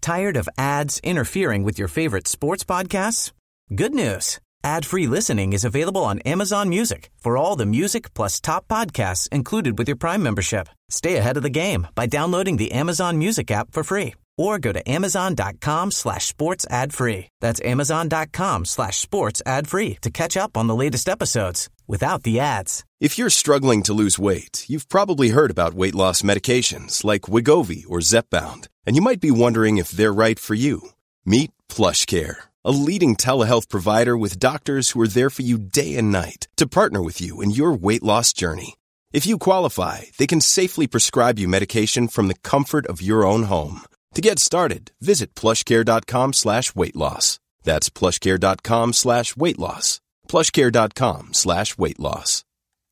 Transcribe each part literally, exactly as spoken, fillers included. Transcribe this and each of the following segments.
Tired of ads interfering with your favorite sports podcasts? Good news. Ad-free listening is available on Amazon Music for all the music plus top podcasts included with your Prime membership. Stay ahead of the game by downloading the Amazon Music app for free or go to amazon.com slash sports ad free. That's amazon.com slash sports ad free to catch up on the latest episodes without the ads. If you're struggling to lose weight, you've probably heard about weight loss medications like Wegovy or Zepbound, and you might be wondering if they're right for you. Meet PlushCare, a leading telehealth provider with doctors who are there for you day and night to partner with you in your weight loss journey. If you qualify, they can safely prescribe you medication from the comfort of your own home. To get started, visit plushcare.com slash weight loss. That's plushcare.com slash weight loss. plushcare.com slash weight loss.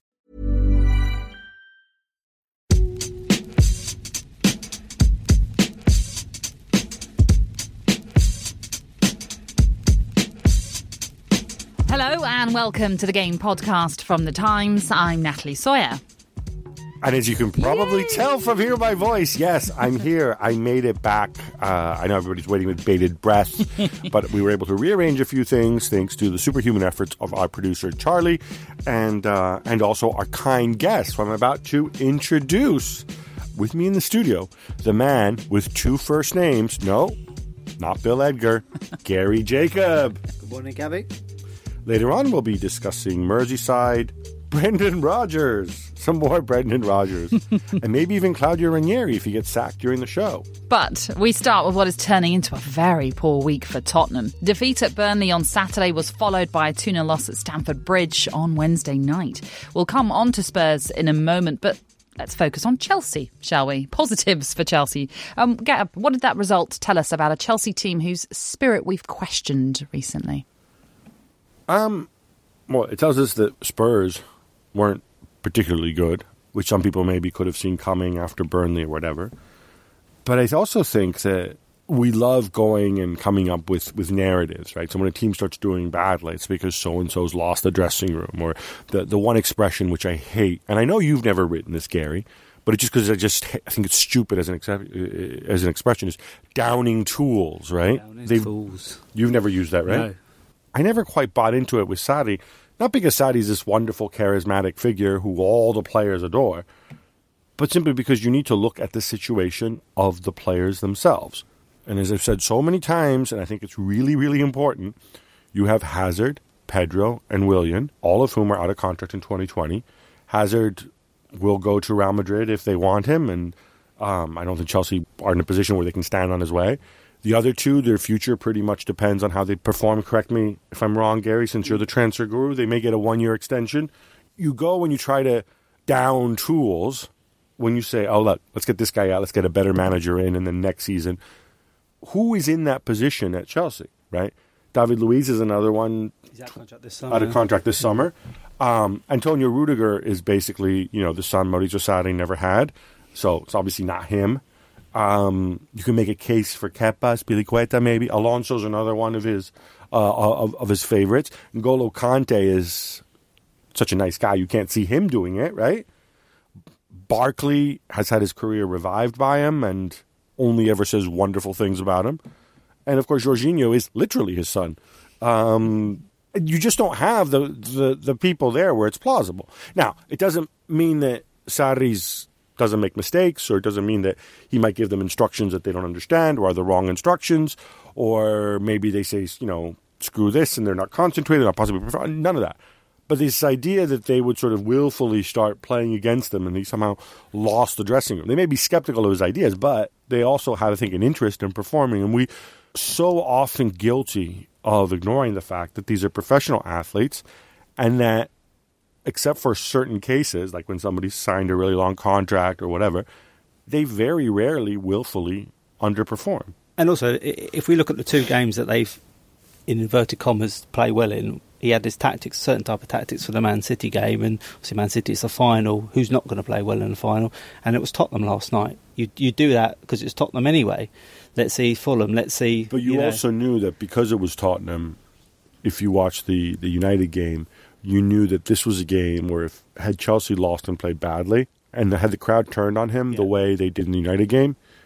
Hello and welcome to the Game Podcast from The Times. I'm Natalie Sawyer. And as you can probably Yay. tell from hearing my voice, yes, I'm here. I made it back. Uh, I know everybody's waiting with bated breath, but we were able to rearrange a few things thanks to the superhuman efforts of our producer, Charlie, and uh, and also our kind guest who I'm about to introduce. With me in the studio, the man with two first names. No, not Bill Edgar. Gary Jacob. Good morning, Gabby. Later on, we'll be discussing Merseyside, Brendan Rodgers. Some more Brendan Rodgers. And maybe even Claudio Ranieri if he gets sacked during the show. But we start with what is turning into a very poor week for Tottenham. Defeat at Burnley on Saturday was followed by a two nil loss at Stamford Bridge on Wednesday night. We'll come on to Spurs in a moment, but let's focus on Chelsea, shall we? Positives for Chelsea. Um, Gab, what did that result tell us about a Chelsea team whose spirit we've questioned recently? Um, well, it tells us that Spurs weren't particularly good, which some people maybe could have seen coming after Burnley or whatever. But I also think that we love going and coming up with, with narratives, right? So when a team starts doing badly, it's because so-and-so's lost the dressing room, or the, the one expression which I hate, and I know you've never written this, Gary, but it's just because I just I think it's stupid as an ex- as an expression, is downing tools, right? Downing fools. You've never used that, right? No. I never quite bought into it with Sarri. Not because Sarri's this wonderful, charismatic figure who all the players adore, but simply because you need to look at the situation of the players themselves. And as I've said so many times, and I think it's really, really important, you have Hazard, Pedro, and Willian, all of whom are out of contract in twenty twenty. Hazard will go to Real Madrid if they want him, and um, I don't think Chelsea are in a position where they can stand on his way. The other two, their future pretty much depends on how they perform. Correct me if I'm wrong, Gary, since you're the transfer guru. They may get a one-year extension. You go and you try to down tools when you say, oh, look, let's get this guy out, let's get a better manager in, and then next season. Who is in that position at Chelsea, right? David Luiz is another one. He's out of contract this summer. Out of contract this summer. Um, Antonio Rudiger is basically, you know, the son Maurizio Sarri never had. So it's obviously not him. Um, you can make a case for Kepa, Spilicueta maybe. Alonso's another one of his uh, of, of his favorites. N'Golo Kante is such a nice guy. You can't see him doing it, right? Barkley has had his career revived by him and only ever says wonderful things about him. And, of course, Jorginho is literally his son. Um, you just don't have the, the, the people there where it's plausible. Now, it doesn't mean that Sarri's doesn't make mistakes, or it doesn't mean that he might give them instructions that they don't understand or are the wrong instructions, or maybe they say, you know, screw this and they're not concentrated, not possibly, none of that. But this idea that they would sort of willfully start playing against them and he somehow lost the dressing room. They may be skeptical of his ideas, but they also have, I think, an interest in performing. And we so often guilty of ignoring the fact that these are professional athletes and that except for certain cases, like when somebody signed a really long contract or whatever, they very rarely willfully underperform. And also, if we look at the two games that they've, in inverted commas, play well in, he had his tactics, certain type of tactics for the Man City game, and obviously Man City is the final. Who's not going to play well in the final? And it was Tottenham last night. You you do that because it's Tottenham anyway. Let's see Fulham. Let's see. But you, you know. also knew that because it was Tottenham, if you watched the, the United game, you knew that this was a game where if had Chelsea lost and played badly, and had the crowd turned on him yeah. the way they did in the United game,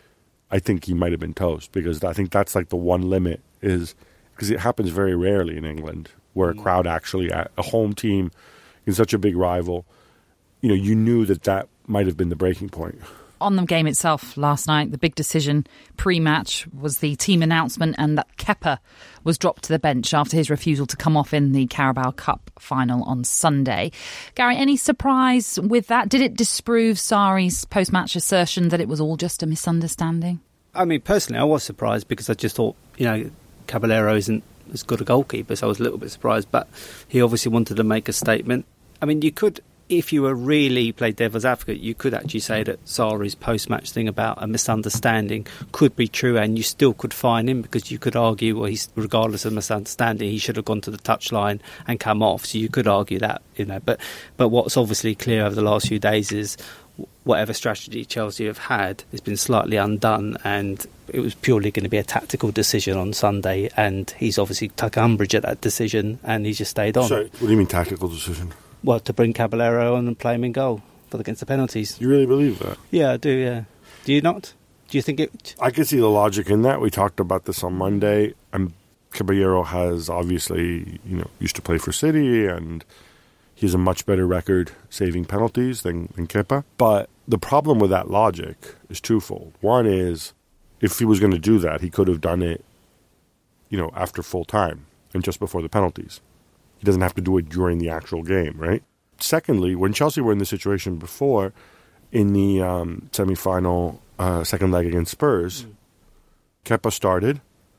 I think he might have been toast, because I think that's like the one limit, is because it happens very rarely in England where a crowd actually, a home team in such a big rival, you know, you knew that that might have been the breaking point. On the game itself last night, the big decision pre-match was the team announcement, and that Kepa was dropped to the bench after his refusal to come off in the Carabao Cup final on Sunday. Gary, any surprise with that? Did it disprove Sarri's post-match assertion that it was all just a misunderstanding? I mean, personally, I was surprised because I just thought, you know, Caballero isn't as good a goalkeeper, so I was a little bit surprised. But he obviously wanted to make a statement. I mean, you could, if you were really played devil's advocate, you could actually say that Sarri's post-match thing about a misunderstanding could be true, and you still could fine him, because you could argue, well, he's, regardless of misunderstanding, he should have gone to the touchline and come off. So you could argue that, you know. But but what's obviously clear over the last few days is whatever strategy Chelsea have had has been slightly undone, and it was purely going to be a tactical decision on Sunday, and he's obviously took umbrage at that decision, and he just stayed on. Sorry, what do you mean tactical decision? Well, to bring Caballero on and play him in goal for against the penalties. You really believe that? Yeah, I do, yeah. Do you not? Do you think it... I can see the logic in that. We talked about this on Monday, and Caballero has obviously, you know, used to play for City, and he has a much better record saving penalties than, than Kepa. But the problem with that logic is twofold. One is, if he was going to do that, he could have done it, you know, after full time and just before the penalties. He doesn't have to do it during the actual game, right? Secondly, when Chelsea were in this situation before, in the um, semi-final uh, second leg against Spurs, mm. Kepa started.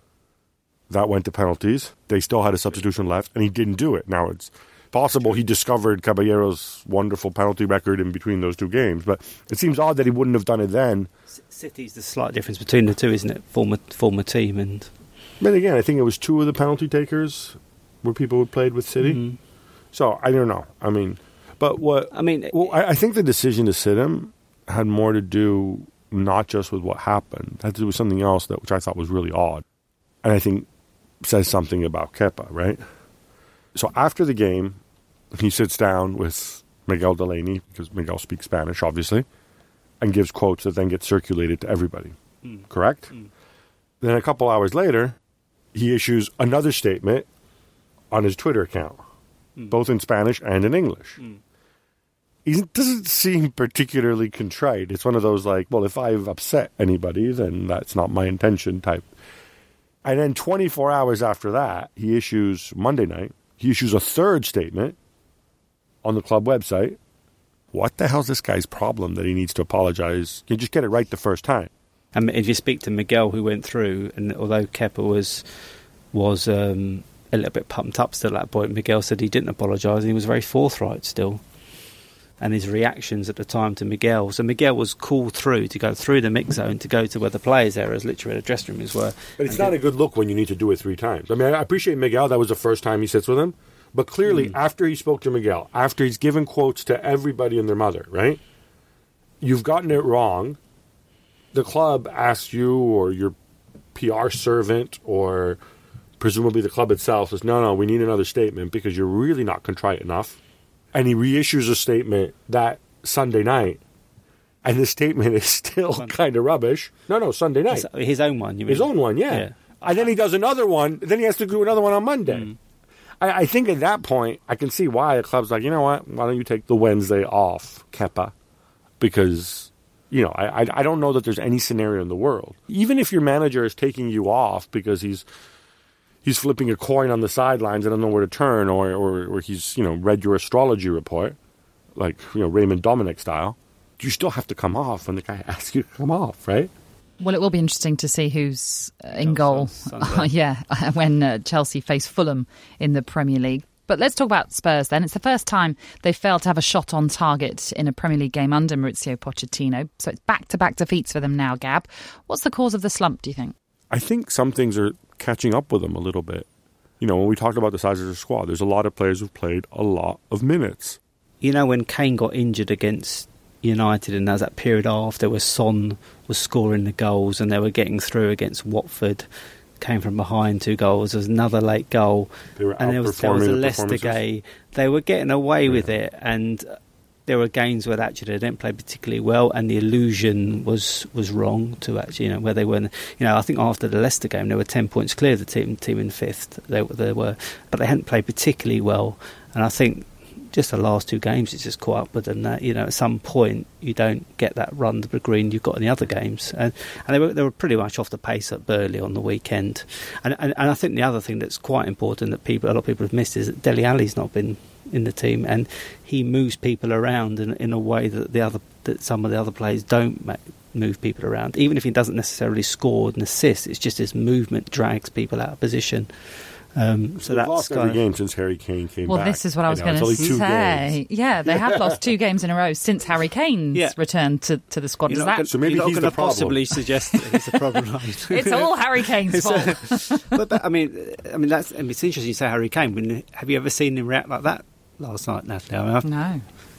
That went to penalties. They still had a substitution left, and he didn't do it. Now, it's possible he discovered Caballero's wonderful penalty record in between those two games, but it seems odd that he wouldn't have done it then. City's the slight difference between the two, isn't it? Former former team and... But again, I think it was two of the penalty takers were people who played with City. Mm-hmm. So, I don't know. I mean, but what... I mean... Well, I, I think the decision to sit him had more to do not just with what happened. It had to do with something else, that which I thought was really odd. And I think says something about Kepa, right? So after the game, he sits down with Miguel Delaney, because Miguel speaks Spanish, obviously, and gives quotes that then get circulated to everybody. Mm. Correct? Mm. Then a couple hours later, he issues another statement on his Twitter account, mm. both in Spanish and in English. Mm. He doesn't seem particularly contrite. It's one of those like, well, if I've upset anybody, then that's not my intention type. And then twenty-four hours after that, he issues, Monday night, he issues a third statement on the club website. What the hell's this guy's problem that he needs to apologise? You just get it right the first time. And if you speak to Miguel, who went through, and although Kepa was was um, a little bit pumped up still at that point, Miguel said he didn't apologise, and he was very forthright still. And his reactions at the time to Miguel. So Miguel was called through to go through the mix zone to go to where the players' areas, literally where the dressing rooms were. But it's not get... a good look when you need to do it three times. I mean, I appreciate Miguel. That was the first time he sits with him. But clearly, mm. after he spoke to Miguel, after he's given quotes to everybody and their mother, right? You've gotten it wrong. The club asks you, or your P R servant, or presumably the club itself says, no, no, we need another statement because you're really not contrite enough. And he reissues a statement that Sunday night, and the statement is still kind of rubbish. No, no, Sunday night. His, his own one, you mean? His own one, yeah. yeah. And then he does another one, then he has to do another one on Monday. Mm. I, I think at that point, I can see why the club's like, you know what, why don't you take the Wednesday off, Kepa? Because... You know, I I don't know that there's any scenario in the world. Even if your manager is taking you off because he's he's flipping a coin on the sidelines and doesn't know where to turn, or, or, or he's, you know, read your astrology report, like, you know, Raymond Dominic style, you still have to come off when the guy asks you to come off, right? Well, it will be interesting to see who's in goal, yeah, when uh, Chelsea face Fulham in the Premier League. But let's talk about Spurs then. It's the first time they failed to have a shot on target in a Premier League game under Mauricio Pochettino. So it's back-to-back defeats for them now, Gab. What's the cause of the slump, do you think? I think some things are catching up with them a little bit. You know, when we talk about the size of the squad, there's a lot of players who've played a lot of minutes. You know, when Kane got injured against United and there was that period after where Son was scoring the goals and they were getting through against Watford, came from behind two goals. There was another late goal, they were and there was, there was a Leicester game. They were getting away yeah. with it, and there were games where actually they didn't play particularly well, and the illusion was, was wrong to actually, you know, where they were. You know, I think after the Leicester game, they were ten points clear of the team, team in fifth. They, they were, but they hadn't played particularly well, and I think just the last two games it's just caught up with them. That, you know, at some point you don't get that run to the green you've got in the other games, and, and they were they were pretty much off the pace at Burnley on the weekend. And, and and I think the other thing that's quite important that people a lot of people have missed is that Dele Alli's not been in the team, and he moves people around in, in a way that the other that some of the other players don't make, move people around. Even if he doesn't necessarily score and assist, it's just his movement drags people out of position. Um, so They've that's lost every kind of, game since Harry Kane came well, back. this is what I was going to say. Yeah, they have lost two games in a row since Harry Kane's yeah. return to, to the squad. You're Does not that? gonna, So maybe you're he's not the going to possibly suggest that he's the problem. It's all Harry Kane's fault. but, but I mean, I mean that's. I mean, it's interesting you say Harry Kane. When, have you ever seen him react like that last night, Natalie? I mean, I've, No.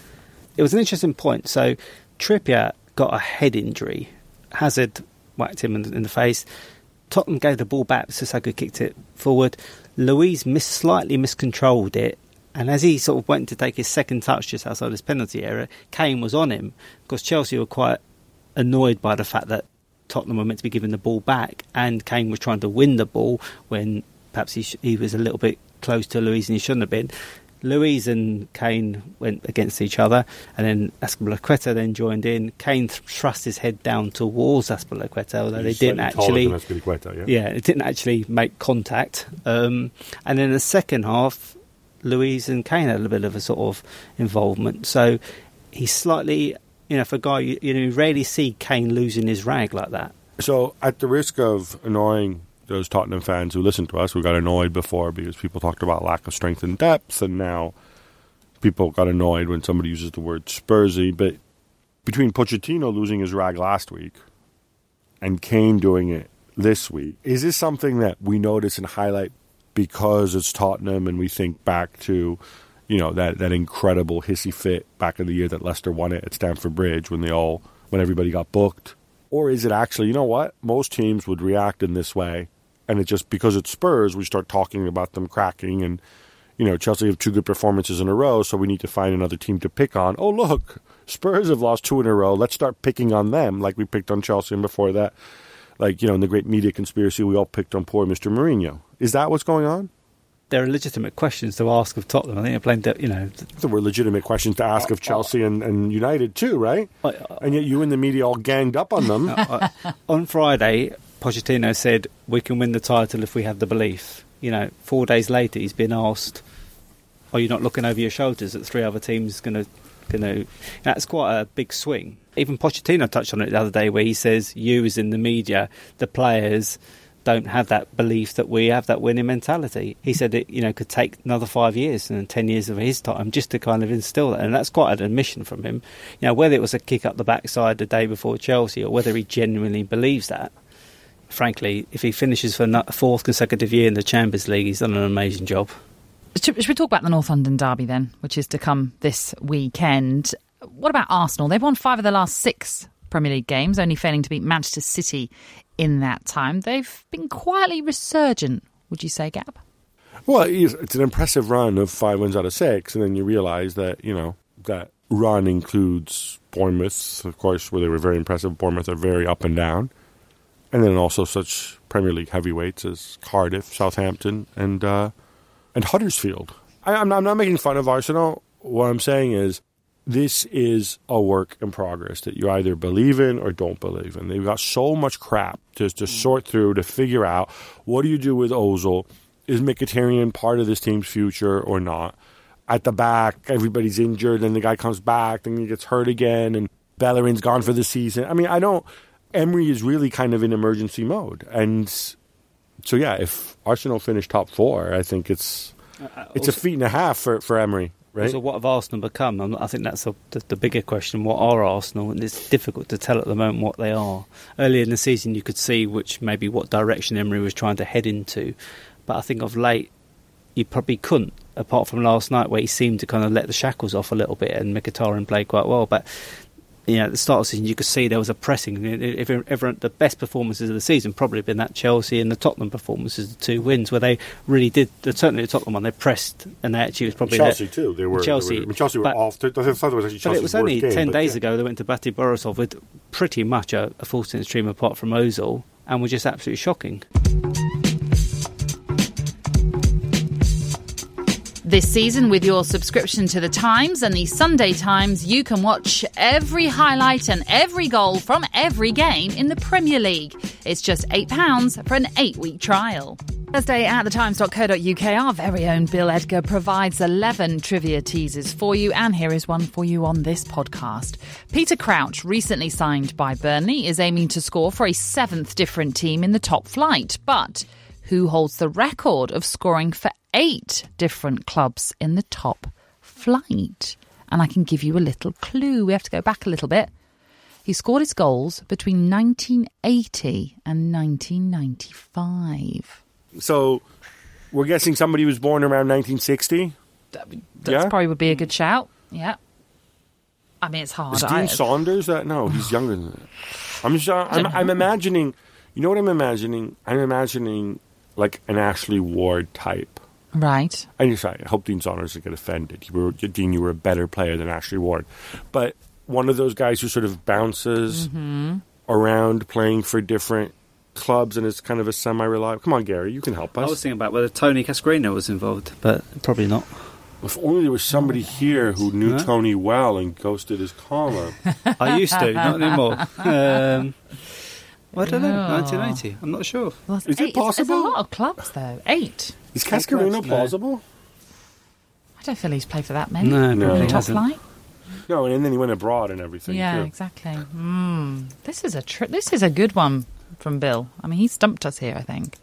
It was an interesting point. So Trippier got a head injury. Hazard whacked him in, in the face. Tottenham gave the ball back. Sissoko kicked it forward. Luiz mis- slightly miscontrolled it, and as he sort of went to take his second touch just outside his penalty area, Kane was on him, because Chelsea were quite annoyed by the fact that Tottenham were meant to be giving the ball back, and Kane was trying to win the ball when perhaps he, sh- he was a little bit close to Luiz and he shouldn't have been. Luiz and Kane went against each other, and then Azpilicueta then joined in. Kane th- thrust his head down towards Azpilicueta, although He's they didn't actually. Azpilicueta, yeah. yeah, it didn't actually make contact. Um, and then the second half, Luiz and Kane had a little bit of a sort of involvement. So he's slightly, you know, for a guy you, you know, you rarely see Kane losing his rag like that. So, at the risk of annoying those Tottenham fans who listened to us, who got annoyed before because people talked about lack of strength and depth, and now people got annoyed when somebody uses the word Spursy. But between Pochettino losing his rag last week and Kane doing it this week, is this something that we notice and highlight because it's Tottenham and we think back to, you know, that, that incredible hissy fit back in the year that Leicester won it at Stamford Bridge when they all when everybody got booked? Or is it actually, you know what, most teams would react in this way, and it just, because it's Spurs, we start talking about them cracking, and, you know, Chelsea have two good performances in a row, so we need to find another team to pick on. Oh, look, Spurs have lost two in a row. Let's start picking on them like we picked on Chelsea, and before that, like, you know, in the great media conspiracy, we all picked on poor Mister Mourinho. Is that what's going on? There are legitimate questions to ask of Tottenham. I think they're playing, you know... There were legitimate questions to ask of Chelsea and, and United too, right? Uh, and yet you and the media all ganged up on them. uh, on Friday, Pochettino said, we can win the title if we have the belief. You know, four days later, he's been asked, are you not looking over your shoulders that three other teams are going to... Gonna... That's quite a big swing. Even Pochettino touched on it the other day, where he says, you as in the media, the players... don't have that belief that we have that winning mentality. He said it, you know, could take another five years and ten years of his time just to kind of instill that, and that's quite an admission from him. You know, whether it was a kick up the backside the day before Chelsea or whether he genuinely believes that, frankly, if he finishes for a fourth consecutive year in the Champions League, he's done an amazing job. Should, should we talk about the North London derby then, which is to come this weekend? What about Arsenal? They've won five of the last six Premier League games, only failing to beat Manchester City in that time. They've been quietly resurgent, would you say, Gab? Well, it's an impressive run of five wins out of six, and then you realise that, you know, that run includes Bournemouth, of course, where they were very impressive. Bournemouth are very up and down. And then also such Premier League heavyweights as Cardiff, Southampton, and uh, and Huddersfield. I, I'm, not, I'm not making fun of Arsenal. What I'm saying is, this is a work in progress that you either believe in or don't believe in. They've got so much crap just to sort through to figure out, what do you do with Ozil? Is Mkhitaryan part of this team's future or not? At the back, everybody's injured, and the guy comes back, then he gets hurt again, and Bellerin's gone for the season. I mean, I don't... Emery is really kind of in emergency mode. And so, yeah, if Arsenal finish top four, I think it's uh, it's also, a feat and a half for, for Emery. Right? So what have Arsenal become? I think that's a, the, the bigger question. What are Arsenal? And it's difficult to tell at the moment what they are. Earlier in the season, you could see which maybe what direction Emery was trying to head into. But I think of late, you probably couldn't, apart from last night where he seemed to kind of let the shackles off a little bit and Mkhitaryan played quite well. But you know, at the start of the season, you could see there was a pressing. If everyone, the best performances of the season probably been that Chelsea and the Tottenham performances, the two wins, where they really did. Certainly, the Tottenham one, they pressed, and they actually was probably Chelsea their, too. They were Chelsea. They were, I mean, Chelsea were but, off. I thought it was actually Chelsea's but it was only game, ten days yeah. ago they went to Bati Borisov with pretty much a, a full sentence stream apart from Ozil, and were just absolutely shocking. This season, with your subscription to The Times and the Sunday Times, you can watch every highlight and every goal from every game in the Premier League. It's just eight pounds for an eight-week trial. Thursday at the times dot co dot uk, our very own Bill Edgar provides eleven trivia teasers for you, and here is one for you on this podcast. Peter Crouch, recently signed by Burnley, is aiming to score for a seventh different team in the top flight, but who holds the record of scoring for eight different clubs in the top flight? And I can give you a little clue. We have to go back a little bit. He scored his goals between nineteen eighty and nineteen ninety-five. So, we're guessing somebody was born around nineteen sixty? That Yeah? probably would be a good shout. Yeah. I mean, it's hard. Is Dean I, Saunders that? No, he's younger than that. I'm, just, I'm, I'm imagining, you know what I'm imagining? I'm imagining like an Ashley Ward type. right. And you're sorry, I hope Dean Saunders doesn't get offended. You were, Dean, you were a better player than Ashley Ward. But one of those guys who sort of bounces Mm-hmm. around playing for different clubs and is kind of a semi-reliable. Come on, Gary, you can help us. I was thinking about whether Tony Cascarino was involved, but probably not. If only there was somebody here who knew Huh? Tony well and ghosted his column. I used to, not anymore. Um, well, I don't know. Oh. nineteen eighty. I'm not sure. Well, it's Is it eight. It's- possible? It's a lot of clubs, though. Eight. Is Cascarino No. plausible? I don't feel he's played for that many. No, No. probably In the top hasn't. flight. No, and then he went abroad and everything, Yeah, too. exactly. Mm. This is a tri- This is a good one from Bill. I mean, he stumped us here, I think.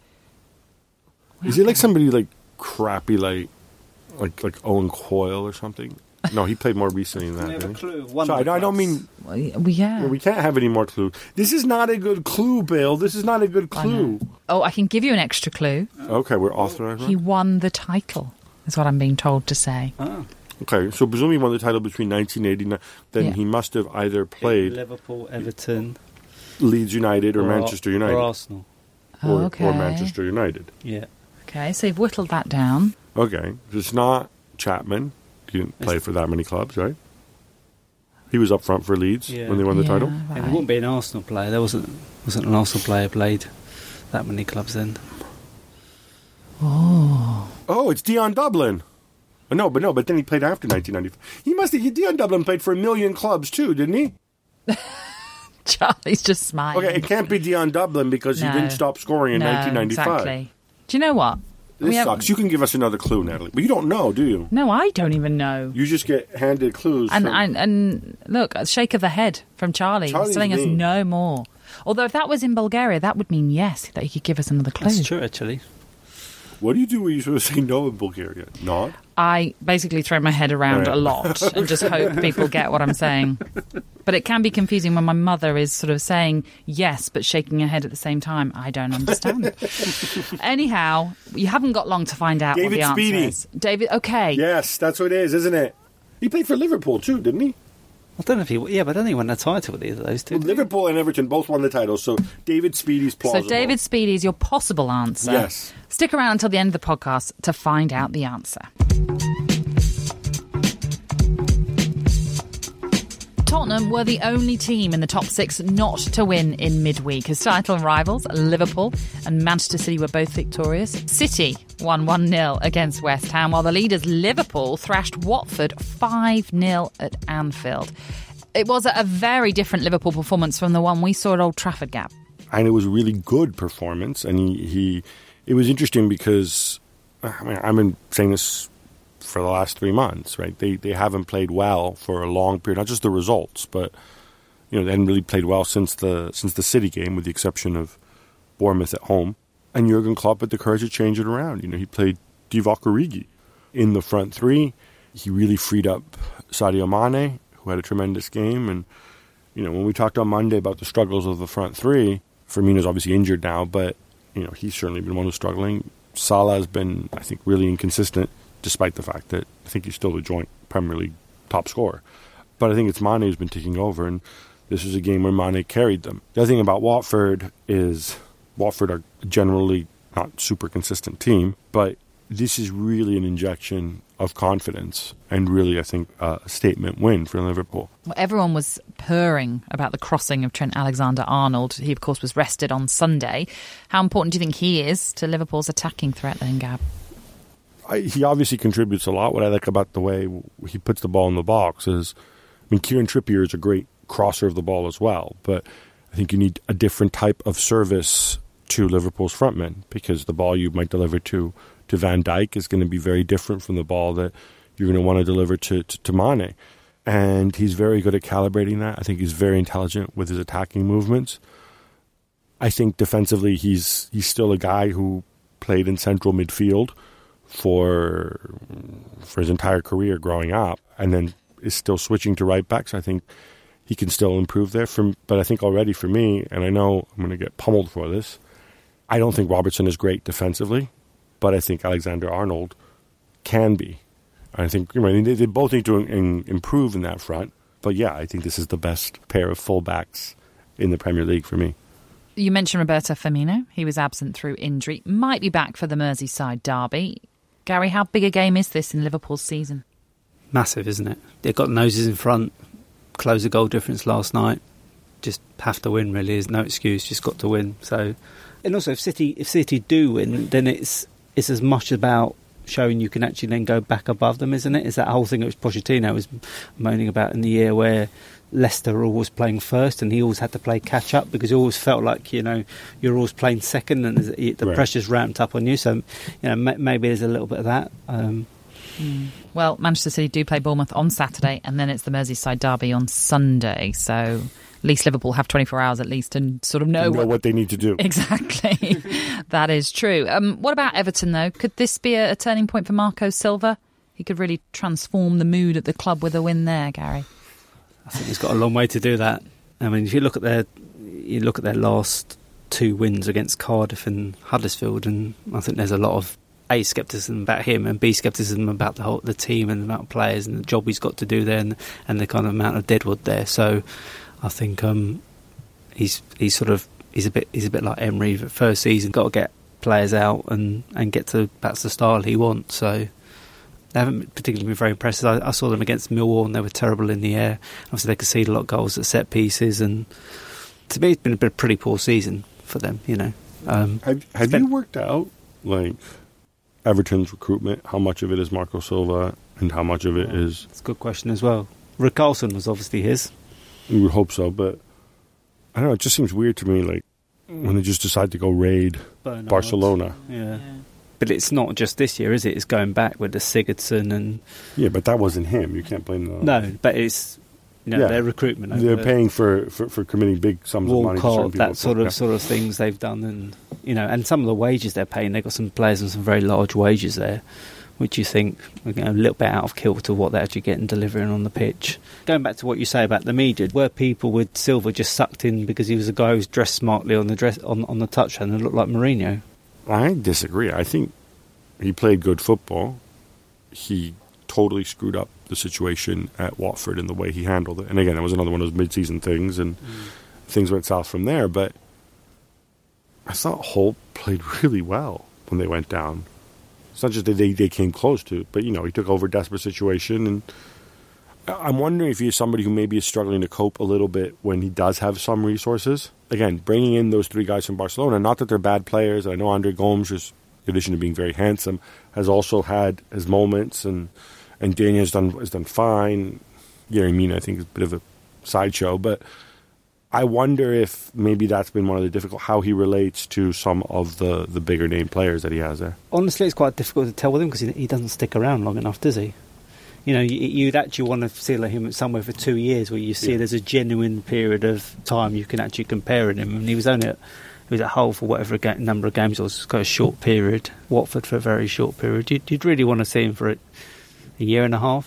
Is he like somebody like crappy, like like like Owen Coyle or something? No, he played more recently than Can we that. have a didn't he? clue of one Sorry, of the I don't clubs? mean Well, y- well, yeah. well, we can't have any more clue. This is not a good clue, Bill. This is not a good I know. clue. Oh, I can give you an extra clue. Okay, we're authorized. He won the title, is what I'm being told to say. Ah, Okay, so presumably he won the title between nineteen eighty-nine. Then Yeah. he must have either played Liverpool, Everton, Leeds United or, Manchester United or Arsenal. Oh, or, okay. or Manchester United. Yeah. Okay, so you've whittled that down. Okay, so it's not Chapman. He didn't play for that many clubs, right? He was up front for Leeds Yeah. when they won the Yeah, title. And right. he wouldn't be an Arsenal player. There wasn't wasn't an Arsenal player played that many clubs then. Oh, it's Dion Dublin. Oh, no, but no, but then he played after nineteen ninety-five. He must have. Dion Dublin played for a million clubs too, didn't he? Charlie's just smiling. Okay, it can't be Dion Dublin because No. he didn't stop scoring in no, nineteen ninety-five. exactly. Do you know what? This We have- sucks. You can give us another clue, Natalie, but you don't know, do you? No, I don't even know. You just get handed clues. And, from- and and look, a shake of the head from Charlie, Charlie's telling us mean. no more. Although if that was in Bulgaria, that would mean yes, that he could give us another clue. That's true, actually. What do you do when you sort of say no in Bulgaria? Nod? I basically throw my head around Oh, yeah. a lot and just hope people get what I'm saying. But it can be confusing when my mother is sort of saying yes but shaking her head at the same time. I don't understand. Anyhow, you haven't got long to find out David what the answer Speedy. is. David, okay. Yes, that's what it is, isn't it? He played for Liverpool too, didn't he? I don't know if he. Yeah, but I don't think he won a title with either of those two. Well, did he? Liverpool and Everton both won the title, so David Speedy's plausible. So David Speedy is your possible answer. Yes. Stick around until the end of the podcast to find out the answer. Tottenham were the only team in the top six not to win in midweek. As title rivals, Liverpool and Manchester City were both victorious. City won one nil against West Ham, while the leaders Liverpool thrashed Watford five nil at Anfield. It was a very different Liverpool performance from the one we saw at Old Trafford, Gap. And it was a really good performance. And he, he it was interesting because, I mean, I've been saying this for the last three months, right? They they haven't played well for a long period, not just the results, but, you know, they hadn't really played well since the since the City game, with the exception of Bournemouth at home. And Jurgen Klopp had the courage to change it around. You know, he played Divock Origi in the front three. He really freed up Sadio Mane, who had a tremendous game. And, you know, when we talked on Monday about the struggles of the front three, Firmino's obviously injured now, but, you know, he's certainly been one who's struggling. Salah has been, I think, really inconsistent, despite the fact that I think he's still the joint Premier League top scorer. But I think it's Mane who's been taking over, and this was a game where Mane carried them. The other thing about Watford is Watford are generally not super consistent team, but this is really an injection of confidence and really, I think, a statement win for Liverpool. Well, everyone was purring about the crossing of Trent Alexander-Arnold. He, of course, was rested on Sunday. How important do you think he is to Liverpool's attacking threat then, Gab? I, he obviously contributes a lot. What I like about the way he puts the ball in the box is, I mean, Kieran Trippier is a great crosser of the ball as well, but I think you need a different type of service to Liverpool's frontmen, because the ball you might deliver to to Van Dijk is going to be very different from the ball that you're going to want to deliver to, to, to Mane. And he's very good at calibrating that. I think he's very intelligent with his attacking movements. I think defensively he's he's still a guy who played in central midfield for for his entire career growing up, and then is still switching to right back. So I think he can still improve there. From, but I think already for me, and I know I'm going to get pummeled for this, I don't think Robertson is great defensively, but I think Alexander-Arnold can be. I think you know, they, they both need to in, improve in that front. But yeah, I think this is the best pair of fullbacks in the Premier League for me. You mentioned Roberto Firmino. He was absent through injury. Might be back for the Merseyside derby. Gary, how big a game is this in Liverpool's season? Massive, isn't it? They've got noses in front, closed the goal difference last night. Just have to win, really. There's no excuse, just got to win. So, and also, if City if City do win, then it's it's as much about showing you can actually then go back above them, isn't it? It's that whole thing that Pochettino was moaning about in the year where Leicester were always playing first and he always had to play catch up because he always felt like, you know, you're always playing second and the right. pressure's ramped up on you. So, you know, maybe there's a little bit of that. Um, mm. Well, Manchester City do play Bournemouth on Saturday and then it's the Merseyside derby on Sunday. So at least Liverpool have twenty-four hours at least to sort of know, know what, what they need to do. Exactly. That is true. Um, what about Everton, though? Could this be a, a turning point for Marco Silva? He could really transform the mood at the club with a win there, Gary. I think he's got a long way to do that. I mean, if you look at their you look at their last two wins against Cardiff and Huddersfield, and I think there's a lot of A, scepticism about him, and B, scepticism about the whole the team and the amount of players and the job he's got to do there, and, and the kind of amount of deadwood there. So I think um, he's he's sort of he's a bit he's a bit like Emery. The first season, got to get players out and, and get to perhaps the style he wants. So they haven't particularly been very impressive. I, I saw them against Millwall and they were terrible in the air. Obviously, they conceded a lot of goals at set pieces, and to me, it's been a bit of a pretty poor season for them. You know, um, have have you worked out like Everton's recruitment? How much of it is Marco Silva and how much of it is? It's a good question as well. Rick Carlson was obviously his. We would hope so, but I don't know. It just seems weird to me, like when they just decide to go raid Bernard. Barcelona. Yeah. yeah, but it's not just this year, is it? It's going back with the Sigurdsson and yeah, but that wasn't him. You can't blame them. No, but it's you know, yeah. their recruitment. They're over paying for, for, for committing big sums Walcott, of money. To certain that sort of yeah. sort of things they've done, and you know, and some of the wages they're paying. They've got some players and some very large wages there, which you think are you know, a little bit out of kilter to what they're actually getting delivering on the pitch. Going back to what you say about the media, were people with Silva just sucked in because he was a guy who's dressed smartly on the dress on, on the touchline and looked like Mourinho? I disagree. I think he played good football. He totally screwed up the situation at Watford in the way he handled it. And again, it was another one of those mid-season things, and mm. things went south from there. But I thought Holt played really well when they went down. It's not just that they, they came close to it, but, you know, he took over a desperate situation. And I'm wondering if he's somebody who maybe is struggling to cope a little bit when he does have some resources. Again, bringing in those three guys from Barcelona, not that they're bad players. I know Andre Gomes, just in addition to being very handsome, has also had his moments, and and Daniel has done, has done fine. Yerry Mina, I think, is a bit of a sideshow, but I wonder if maybe that's been one of the difficult, how he relates to some of the, the bigger name players that he has there. Honestly, it's quite difficult to tell with him because he, he doesn't stick around long enough, does he? You know, you, you'd actually want to see like him somewhere for two years where you see yeah. there's a genuine period of time you can actually compare him. And he was only at, he was at Hull for whatever ga- number of games, it was quite a short period. Watford for a very short period. You'd, you'd really want to see him for a, a year and a half.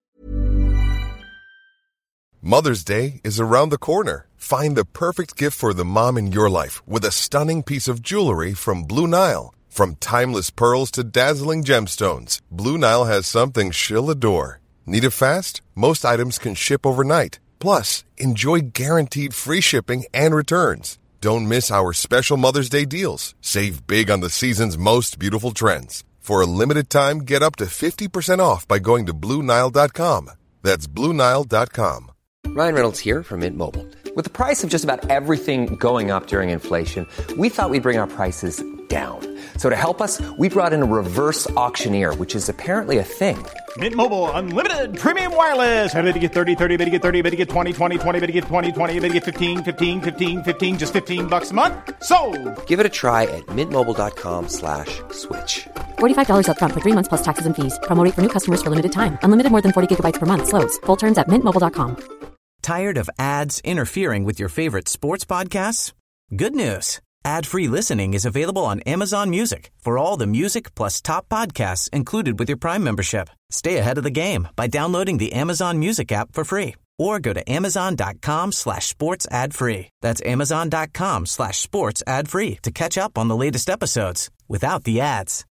Mother's Day is around the corner. Find the perfect gift for the mom in your life with a stunning piece of jewelry from Blue Nile. From timeless pearls to dazzling gemstones, Blue Nile has something she'll adore. Need it fast? Most items can ship overnight. Plus, enjoy guaranteed free shipping and returns. Don't miss our special Mother's Day deals. Save big on the season's most beautiful trends. For a limited time, get up to fifty percent off by going to Blue Nile dot com. That's Blue Nile dot com. Ryan Reynolds here from Mint Mobile. With the price of just about everything going up during inflation, we thought we'd bring our prices down. So to help us, we brought in a reverse auctioneer, which is apparently a thing. Mint Mobile Unlimited Premium Wireless. How to get thirty, thirty, how to get thirty, how to get twenty, twenty, twenty, how to get twenty, twenty, how to get fifteen, fifteen, fifteen, fifteen, just fifteen bucks a month? Sold! Give it a try at mintmobile.com slash switch. forty-five dollars up front for three months plus taxes and fees. Promo rate for new customers for limited time. Unlimited more than forty gigabytes per month. Slows full terms at mint mobile dot com. Tired of ads interfering with your favorite sports podcasts? Good news. Ad-free listening is available on Amazon Music for all the music plus top podcasts included with your Prime membership. Stay ahead of the game by downloading the Amazon Music app for free or go to amazon.com slash sports ad free. That's amazon.com slash sports ad free to catch up on the latest episodes without the ads.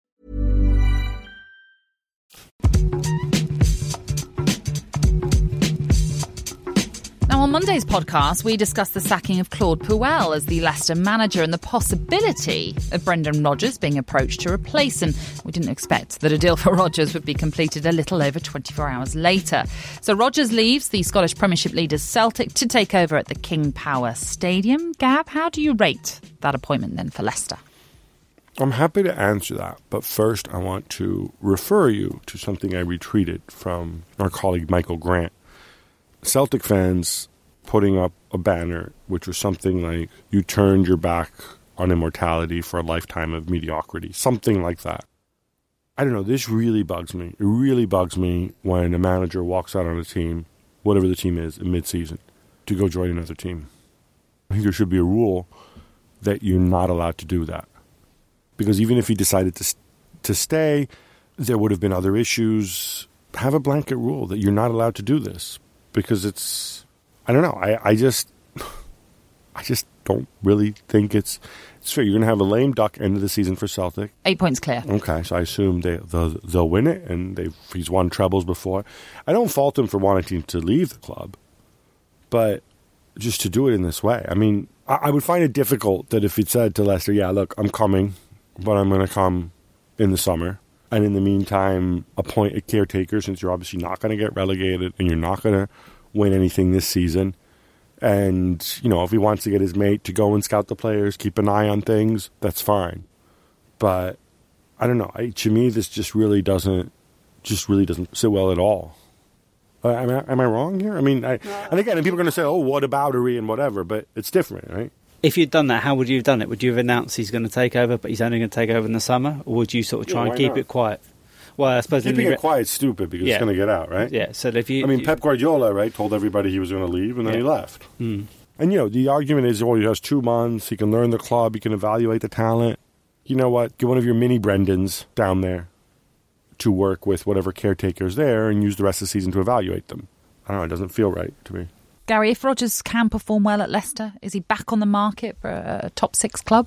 Now, on Monday's podcast, we discussed the sacking of Claude Puel as the Leicester manager and the possibility of Brendan Rodgers being approached to replace him. We didn't expect that a deal for Rodgers would be completed a little over twenty-four hours later. So Rodgers leaves the Scottish Premiership leaders Celtic to take over at the King Power Stadium. Gab, how do you rate that appointment then for Leicester? I'm happy to answer that, but first I want to refer you to something I retweeted from our colleague Michael Grant. Celtic fans putting up a banner which was something like, you turned your back on immortality for a lifetime of mediocrity, something like that. I don't know, this really bugs me. It really bugs me when a manager walks out on a team, whatever the team is, in mid-season, to go join another team. I think there should be a rule that you're not allowed to do that. Because even if he decided to to stay, there would have been other issues. Have a blanket rule that you're not allowed to do this. Because it's, I don't know, I, I just, I just don't really think it's, it's fair. You're going to have a lame duck end of the season for Celtic. Eight points clear. Okay, so I assume they, they'll, they'll win it, and they've he's won trebles before. I don't fault him for wanting to leave the club, but just to do it in this way. I mean, I, I would find it difficult that if he'd said to Leicester, yeah, look, I'm coming, but I'm going to come in the summer. And in the meantime, appoint a caretaker since you're obviously not going to get relegated and you're not going to win anything this season. And, you know, if he wants to get his mate to go and scout the players, keep an eye on things, that's fine. But I don't know. I, to me, this just really doesn't, just really doesn't sit well at all. Uh, am, I, am I wrong here? I mean, I, and again, and people are going to say, oh, what aboutery and whatever, but it's different, right? If you'd done that, how would you have done it? Would you have announced he's going to take over, but he's only going to take over in the summer? Or would you sort of try yeah, and keep not? it quiet? Well, I suppose... Keeping re- it quiet is stupid because yeah. it's going to get out, right? Yeah, so if you... I mean, you, Pep Guardiola, right, told everybody he was going to leave, and then yeah. he left. Mm. And, you know, the argument is, well, he has two months, he can learn the club, he can evaluate the talent. You know what? Get one of your mini Brendans down there to work with whatever caretaker's there and use the rest of the season to evaluate them. I don't know, it doesn't feel right to me. Gary, if Rodgers can perform well at Leicester, is he back on the market for a top six club?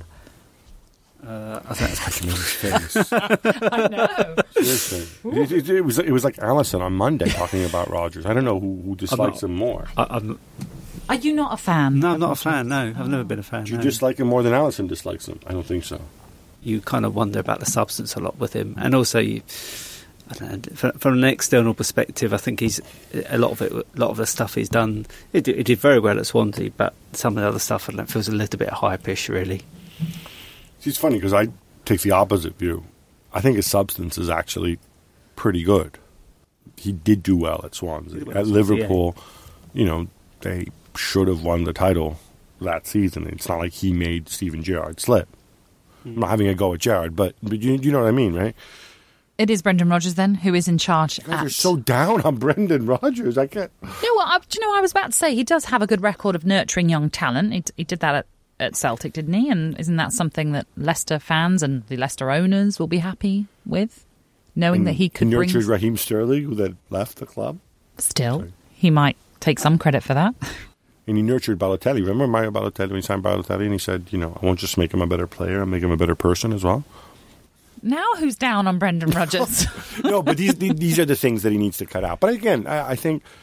Uh, I think that's his face. I know. Seriously. It, it, it, was, it was like Allison on Monday talking about Rodgers. I don't know who, who dislikes not, him more. I, I'm, Are you not a fan? No, I'm not a fan, no. I've never been a fan. Do you no. dislike him more than Allison dislikes him? I don't think so. You kind of wonder about the substance a lot with him. And also, you, I don't know, from, from an external perspective, I think he's a lot of it. A lot of the stuff he's done, he did, he did very well at Swansea, but some of the other stuff I don't know, feels a little bit hype-ish, really. It's funny because I take the opposite view. I think his substance is actually pretty good. He did do well at Swansea. Well, at Liverpool, yeah. You know, they should have won the title that season. It's not like he made Steven Gerrard slip. Mm. I'm not having a go at Gerrard, but, but you, you know what I mean, right? It is Brendan Rodgers, then, who is in charge You guys at... are so down on Brendan Rodgers. I can't... You know what? I, do you know what I was about to say? He does have a good record of nurturing young talent. He, he did that at at Celtic, didn't he? And isn't that something that Leicester fans and the Leicester owners will be happy with? Knowing and that he could he bring... nurtured Raheem Sterling, who then left the club. Still, Sorry. he might take some credit for that. And he nurtured Balotelli. Remember Mario Balotelli when he signed Balotelli and he said, you know, I won't just make him a better player, I'll make him a better person as well. Now who's down on Brendan Rodgers? No, but these these are the things that he needs to cut out. But again, I, I think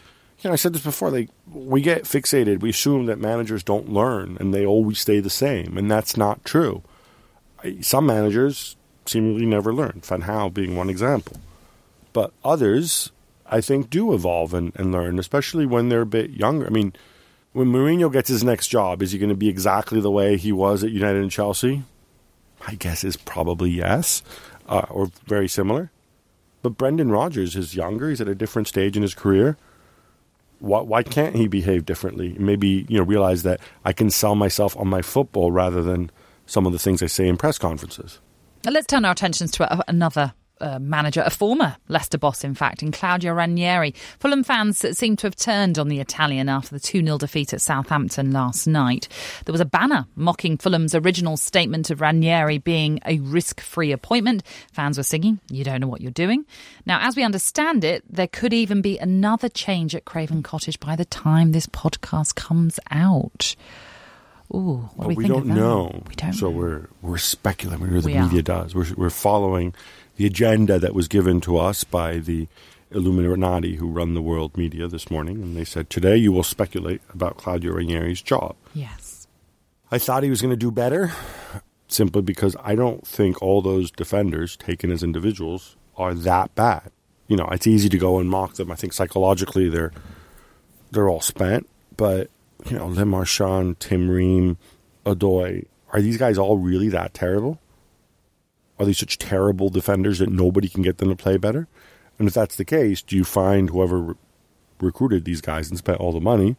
you know, I said this before, like, we get fixated. We assume that managers don't learn and they always stay the same, and that's not true. Some managers seemingly never learn, Van Gaal being one example. But others, I think, do evolve and, and learn, especially when they're a bit younger. I mean, when Mourinho gets his next job, is he going to be exactly the way he was at United and Chelsea? My guess is probably yes, uh, or very similar. But Brendan Rodgers is younger. He's at a different stage in his career. Why, why can't he behave differently? Maybe, you know, realize that I can sell myself on my football rather than some of the things I say in press conferences. Let's turn our attentions to a, another uh, manager, a former Leicester boss, in fact, in Claudio Ranieri. Fulham fans seem to have turned on the Italian after the two nil defeat at Southampton last night. There was a banner mocking Fulham's original statement of Ranieri being a risk-free appointment. Fans were singing, "You don't know what you're doing." Now, as we understand it, there could even be another change at Craven Cottage by the time this podcast comes out. Ooh, what but do we, we think don't of that? know. We don't so know. we're we're speculating. We're the We are. media does. We're we're following the agenda that was given to us by the Illuminati who run the world media this morning, and they said today you will speculate about Claudio Ranieri's job. Yes. I thought he was going to do better, simply because I don't think all those defenders taken as individuals are that bad. You know, it's easy to go and mock them. I think psychologically they're they're all spent, but. You know, Le Marchand, Tim Ream, Odoi, are these guys all really that terrible? Are they such terrible defenders that nobody can get them to play better? And if that's the case, do you find whoever re- recruited these guys and spent all the money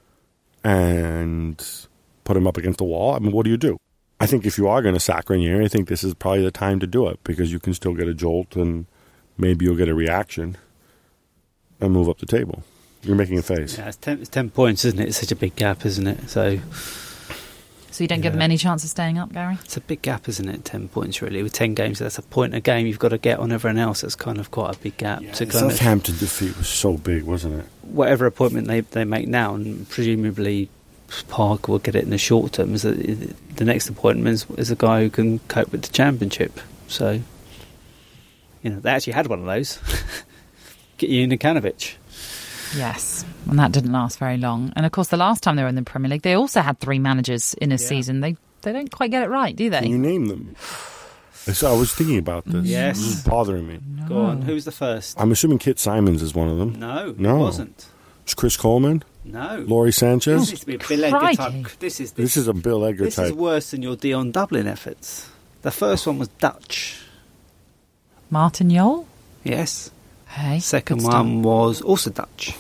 and put them up against the wall? I mean, what do you do? I think if you are going to sack Ranieri, I think this is probably the time to do it because you can still get a jolt and maybe you'll get a reaction and move up the table. You're making a face. Yeah, it's ten, it's ten points, isn't it? It's such a big gap, isn't it? So, So you don't yeah. give them any chance of staying up, Gary? It's a big gap, isn't it? Ten points, really. With ten games, that's a point a game you've got to get on everyone else. That's kind of quite a big gap. Yeah, to the kind Southampton defeat was so big, wasn't it? of whatever appointment they, they make now, and presumably Park will get it in the short term. Is that the next appointment is, is a guy who can cope with the Championship. So, you know, they actually had one of those. Get you Nikanovic. Yes, and that didn't last very long. And of course, the last time they were in the Premier League, they also had three managers in a Yeah. season. They they don't quite get it right, do they? Can you name them? So I was thinking about this. Yes. This is bothering me. Go on. Who was the first? I'm assuming Kit Simons is one of them. No, No. it wasn't. It's Chris Coleman, No. Laurie Sanchez. This is to be a Bill Edgar Crikey. type. This is This is a Bill Edgar This type. is worse than your Dion Dublin efforts. The first one was Dutch. Martin Yole? Yes. Hey, Second good start. one was also Dutch.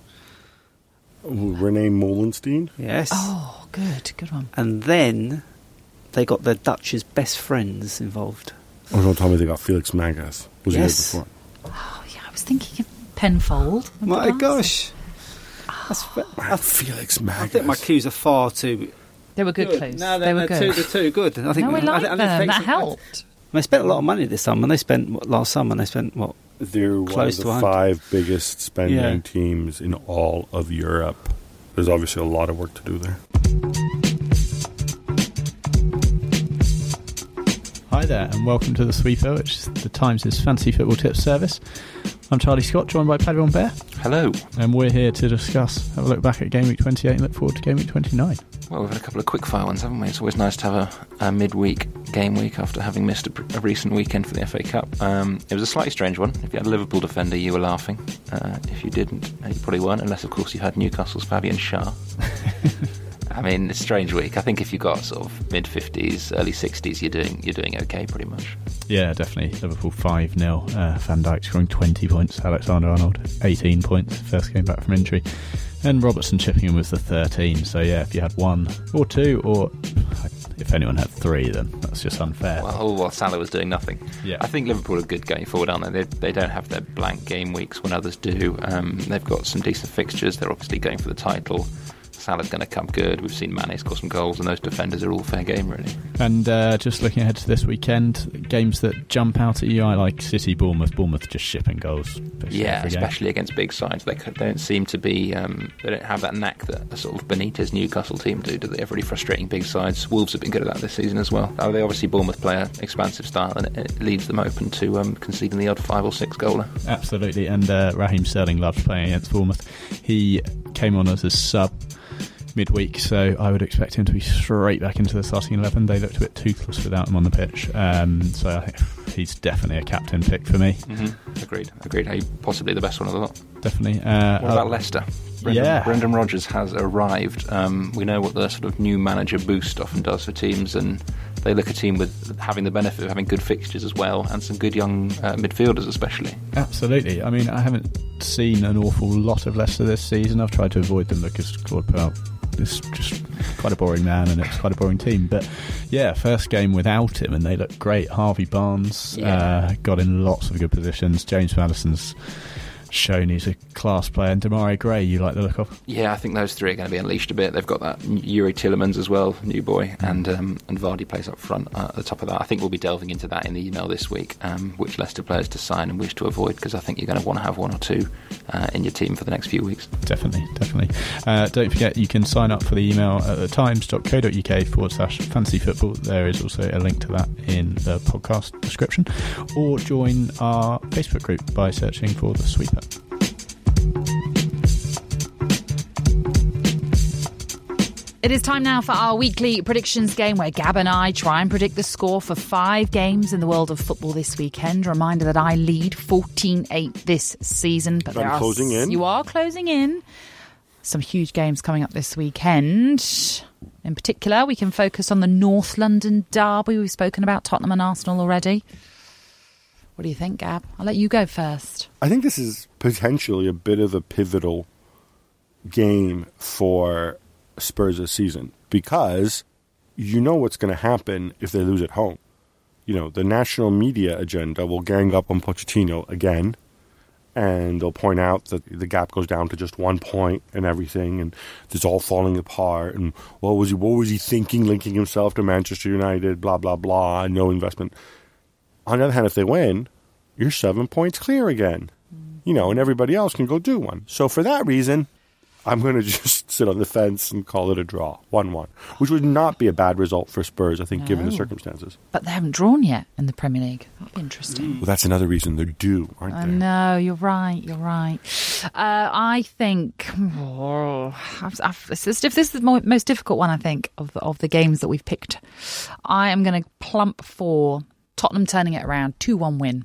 Renee Molenstein. Yes. Oh, good, good one. And then they got the Dutch's best friends involved. Oh, don't tell me they got Felix Magath. Was Yes. he here before? Oh, yeah, I was thinking of Penfold. My gosh. That's, Man, I, Felix I Magath. think my clues are far too They were good, clues. No, they they're, were they're, good. too, they're too good. I think No, I like I, I them. think That they- helped. They spent a lot of money this summer. They spent what, last summer. They spent what? They're one of Close the to one hundred. five biggest spending Yeah. teams in all of Europe. There's obviously a lot of work to do there. Hi there, and welcome to The Sweeper, which is the Times' fantasy football tips service. I'm Charlie Scott, joined by Paddy Bear, Hello. and we're here to discuss, have a look back at Game Week twenty-eight and look forward to Game Week twenty-nine. Well, we've had a couple of quick-fire ones, haven't we? It's always nice to have a, a mid-week game week after having missed a, a recent weekend for the F A Cup. Um, it was a slightly strange one. If you had a Liverpool defender, you were laughing. Uh, if you didn't, uh, you probably weren't, unless, of course, you had Newcastle's Fabian Schär. I mean, it's a strange week. I think if you got sort of mid-fifties, early sixties, you're doing you're doing okay, pretty much. Yeah, definitely. Liverpool five nil. Uh, Van Dijk scoring twenty points. Alexander-Arnold eighteen points. First game back from injury. And Robertson chipping in with the thirteen. So, yeah, if you had one or two, or if anyone had three, then that's just unfair. Well, while Salah was doing nothing. Yeah. I think Liverpool are good going forward, aren't they? They, they don't have their blank game weeks when others do. Um, they've got some decent fixtures. They're obviously going for the title. Salah's going to come good. We've seen Mane score some goals, and those defenders are all fair game, really. And uh, just looking ahead to this weekend, games that jump out at you, I like City, Bournemouth. Bournemouth just shipping goals. Yeah, especially against big sides. They don't seem to be, um, they don't have that knack that the sort of Benitez Newcastle team do, do they? Have really frustrating big sides. Wolves have been good at that this season as well. They obviously, Bournemouth play an expansive style, and it, it leaves them open to um, conceding the odd five or six goaler. Absolutely, and uh, Raheem Sterling loves playing against Bournemouth. He came on as a sub midweek, so I would expect him to be straight back into the starting eleven. They looked a bit toothless without him on the pitch, um, so I think he's definitely a captain pick for me. Mm-hmm. Agreed, agreed. Hey, possibly the best one of the lot. Definitely. Uh, what about uh, Leicester? Brendan, yeah. Brendan Rodgers has arrived. Um, we know what the sort of new manager boost often does for teams, and they look a team with having the benefit of having good fixtures as well, and some good young uh, midfielders especially. Absolutely. I mean, I haven't seen an awful lot of Leicester this season. I've tried to avoid them because Claude Puel is just quite a boring man, and it's quite a boring team. But yeah, first game without him, and they look great. Harvey Barnes yeah. uh, got in lots of good positions. James Maddison's shown he's a class player, and Demarai Gray you like the look of. Yeah, I think those three are going to be unleashed a bit. They've got that Yuri Tillemans as well, new boy, and um, and Vardy plays up front uh, at the top of that. I think we'll be delving into that in the email this week, um, which Leicester players to sign and wish to avoid, because I think you're going to want to have one or two uh, in your team for the next few weeks. Definitely, definitely. Uh, don't forget you can sign up for the email at the times.co.uk forward slash fantasy football. There is also a link to that in the podcast description, or join our Facebook group by searching for The Sweeper. It is time now for our weekly predictions game, where Gab and I try and predict the score for five games in the world of football this weekend. Reminder that I lead fourteen eight this season. But I'm closing in. You are closing in. Some huge games coming up this weekend. In particular, we can focus on the North London derby. We've spoken about Tottenham and Arsenal already. What do you think, Gab? I'll let you go first. I think this is potentially a bit of a pivotal game for Spurs this season, because you know what's going to happen if they lose at home. You know, the national media agenda will gang up on Pochettino again, and they'll point out that the gap goes down to just one point and everything, and it's all falling apart, and what was he, what was he thinking, linking himself to Manchester United, blah, blah, blah, no investment. On the other hand, if they win, you're seven points clear again. You know, and everybody else can go do one. So for that reason, I'm going to just sit on the fence and call it a draw, one one, which would not be a bad result for Spurs, I think, no. given the circumstances. But they haven't drawn yet in the Premier League. That'll be interesting. Well, that's another reason they're due, aren't they? I know, you're right, you're right. Uh, I think, oh, I've, I've, this is the most difficult one, I think, of the, of the games that we've picked. I am going to plump for Tottenham turning it around, two one win.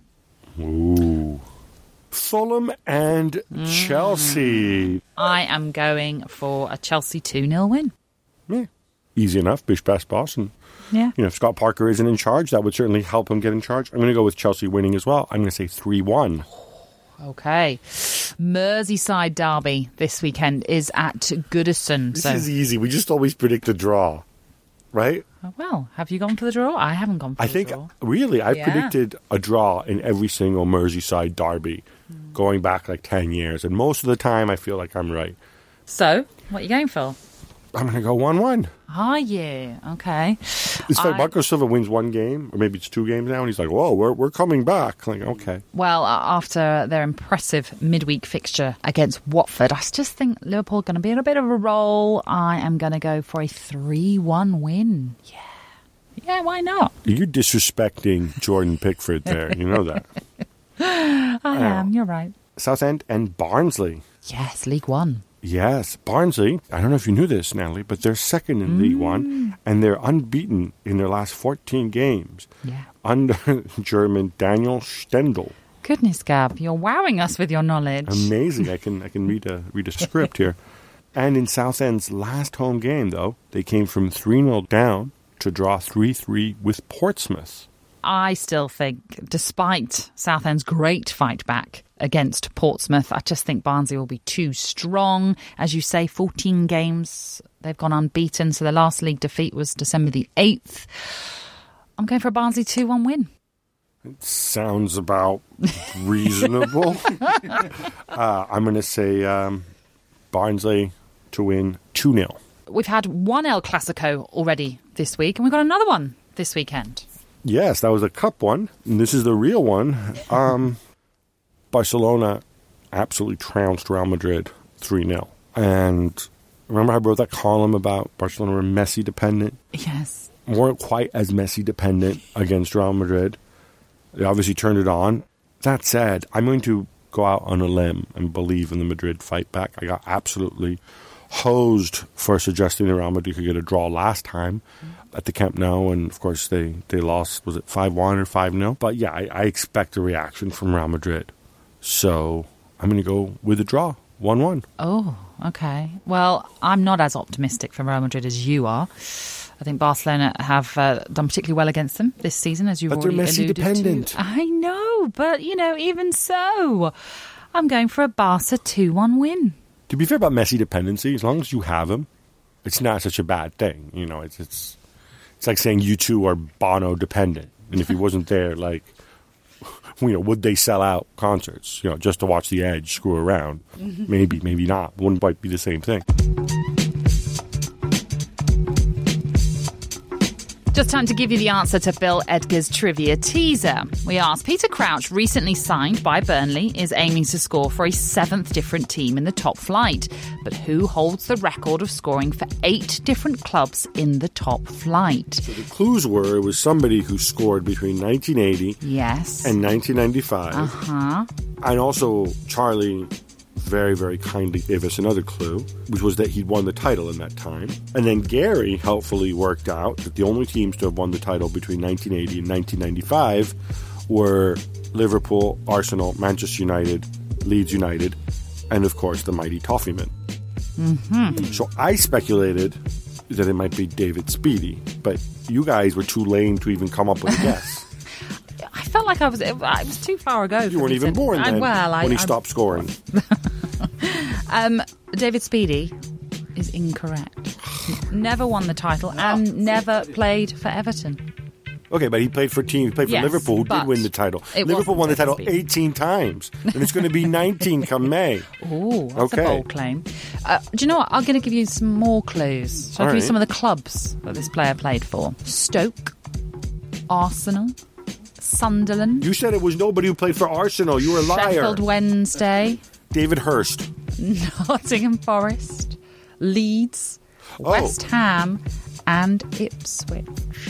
Ooh. Fulham and mm. Chelsea. I am going for a Chelsea two nil win. Yeah. Easy enough. Bish, bash, boss. And, yeah. you know, if Scott Parker isn't in charge, that would certainly help him get in charge. I'm going to go with Chelsea winning as well. I'm going to say three one. Okay. Merseyside derby this weekend is at Goodison. This so. is easy. We just always predict a draw, right? Oh, well, have you gone for the draw? I haven't gone for I the think, draw. Really, I've yeah. predicted a draw in every single Merseyside derby mm. going back like ten years. And most of the time, I feel like I'm right. So, what are you going for? I'm going to go one one. Are you? Okay. It's like I... Marco Silva wins one game, or maybe it's two games now, and he's like, whoa, we're we're coming back. Like, okay. Well, after their impressive midweek fixture against Watford, I just think Liverpool are going to be in a bit of a roll. I am going to go for a three one win. Yeah. Yeah, why not? You're disrespecting Jordan Pickford there. You know that. I uh, am. You're right. Southend and Barnsley. Yes, League One. Yes, Barnsley. I don't know if you knew this, Natalie, but they're second in mm. League One, and they're unbeaten in their last fourteen games. Yeah. Under German Daniel Stendel. Goodness, Gab, you're wowing us with your knowledge. Amazing. I can I can read a read a script here. And in Southend's last home game, though, they came from three nil down to draw three three with Portsmouth. I still think, despite Southend's great fight back against Portsmouth, I just think Barnsley will be too strong. As you say, fourteen games, they've gone unbeaten, so their last league defeat was December the eighth. I'm going for a Barnsley two one win. It sounds about reasonable. uh, I'm going to say um, Barnsley to win two nil. We've had one El Clasico already this week, and we've got another one this weekend. Yes, that was a cup one, and this is the real one. Um, Barcelona absolutely trounced Real Madrid three nil. And remember I wrote that column about Barcelona were Messi dependent? Yes. Weren't quite as Messi dependent against Real Madrid. They obviously turned it on. That said, I'm going to go out on a limb and believe in the Madrid fight back. I got absolutely hosed for suggesting that Real Madrid could get a draw last time at the Camp Nou, and of course they, they lost, was it five one or five nil? But yeah, I, I expect a reaction from Real Madrid. So I'm going to go with a draw, one one. Oh, okay. Well, I'm not as optimistic for Real Madrid as you are. I think Barcelona have uh, done particularly well against them this season, as you've but already they're Messi alluded dependent. to. I know, but, you know, even so, I'm going for a Barca two one win. To be fair about Messi dependency, as long as you have him, it's not such a bad thing. You know, it's it's it's like saying you two are Bono dependent, and if he wasn't there, like, you know, would they sell out concerts? You know, just to watch The Edge screw around? Maybe, maybe not. Wouldn't quite be the same thing. Just time to give you the answer to Bill Edgar's trivia teaser. We asked, Peter Crouch, recently signed by Burnley, is aiming to score for a seventh different team in the top flight. But who holds the record of scoring for eight different clubs in the top flight? So the clues were it was somebody who scored between nineteen eighty yes. and nineteen ninety-five. Uh-huh. And also, Charlie very, very kindly gave us another clue, which was that he'd won the title in that time. And then Gary helpfully worked out that the only teams to have won the title between nineteen eighty and nineteen ninety-five were Liverpool, Arsenal, Manchester United, Leeds United, and of course the mighty Toffeemen. Mm-hmm. So I speculated that it might be David Speedy, but you guys were too lame to even come up with a guess. I felt like I was it was too far ago. You weren't even to, born then I, well, I, when he I, stopped scoring. um, David Speedy is incorrect. Never won the title and never played for Everton. Okay, but he played for team. He played for yes, Liverpool, who did win the title. Liverpool won the title Speedy. eighteen times, and it's going to be nineteen come May. Oh, that's okay. a bold claim. Uh, do you know what? I'm going to give you some more clues. So I'll All give you right. some of the clubs that this player played for. Stoke, Arsenal, Sunderland. You said it was nobody who played for Arsenal. You were a liar. Sheffield Wednesday. David Hurst. Nottingham Forest. Leeds. Oh. West Ham. And Ipswich.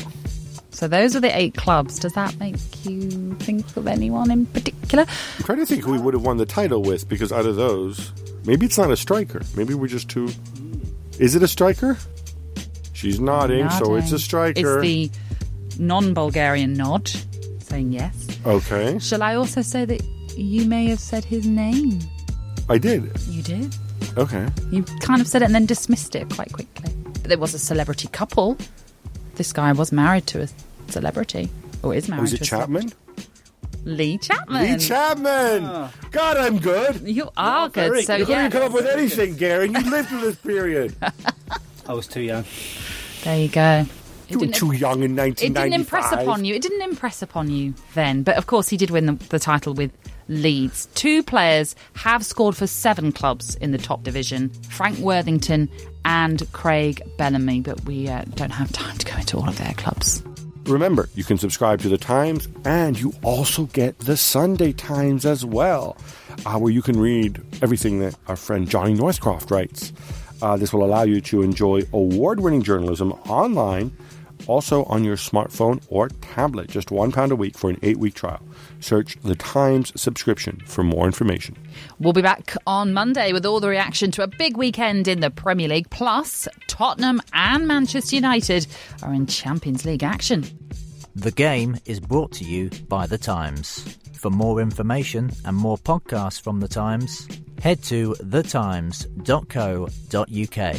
So those are the eight clubs. Does that make you think of anyone in particular? I'm trying to think who we would have won the title with, because out of those, maybe it's not a striker. Maybe we're just too... Is it a striker? She's nodding, Nodding. so it's a striker. It's the non-Bulgarian nod, saying yes. Okay. Shall I also say that you may have said his name? I did. You did. Okay. You kind of said it and then dismissed it quite quickly. But there was a celebrity couple. This guy was married to a celebrity. Or is married Was to it a Chapman? celebrity. Lee Chapman. Lee Chapman! Oh. God, I'm good. You are good. Very, So you couldn't yeah. come up with anything, Gary. You lived through this period. I was too young. There you go. You were too young in nineteen ninety-five. It didn't impress upon you. It didn't impress upon you then. But of course, he did win the, the title with Leeds. Two players have scored for seven clubs in the top division: Frank Worthington and Craig Bellamy. But we uh, don't have time to go into all of their clubs. Remember, you can subscribe to The Times, and you also get the Sunday Times as well, uh, where you can read everything that our friend Johnny Northcroft writes. Uh, this will allow you to enjoy award-winning journalism online, also on your smartphone or tablet. Just one pound a week for an eight-week trial. Search The Times subscription for more information. We'll be back on Monday with all the reaction to a big weekend in the Premier League. Plus, Tottenham and Manchester United are in Champions League action. The Game is brought to you by The Times. For more information and more podcasts from The Times, head to the times dot co dot uk.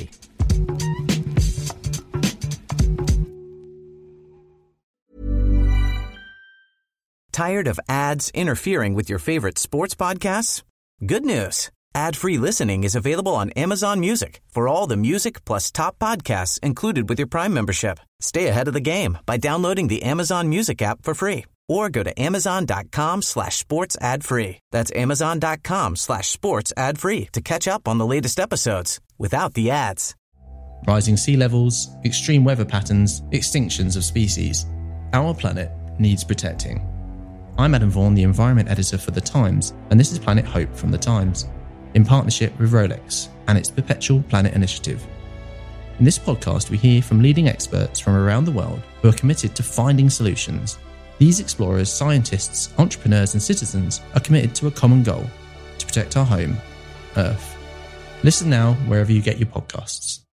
Tired of ads interfering with your favorite sports podcasts? Good news. Ad-free listening is available on Amazon Music for all the music plus top podcasts included with your Prime membership. Stay ahead of the game by downloading the Amazon Music app for free or go to amazon.com slash sports ad free. That's amazon.com slash sports ad free to catch up on the latest episodes without the ads. rising sea levels, extreme weather patterns, extinctions of species. Our planet needs protecting. I'm Adam Vaughan, the Environment Editor for The Times, and this is Planet Hope from The Times, in partnership with Rolex and its Perpetual Planet Initiative. In this podcast, we hear from leading experts from around the world who are committed to finding solutions. These explorers, scientists, entrepreneurs and citizens are committed to a common goal: to protect our home, Earth. Listen now wherever you get your podcasts.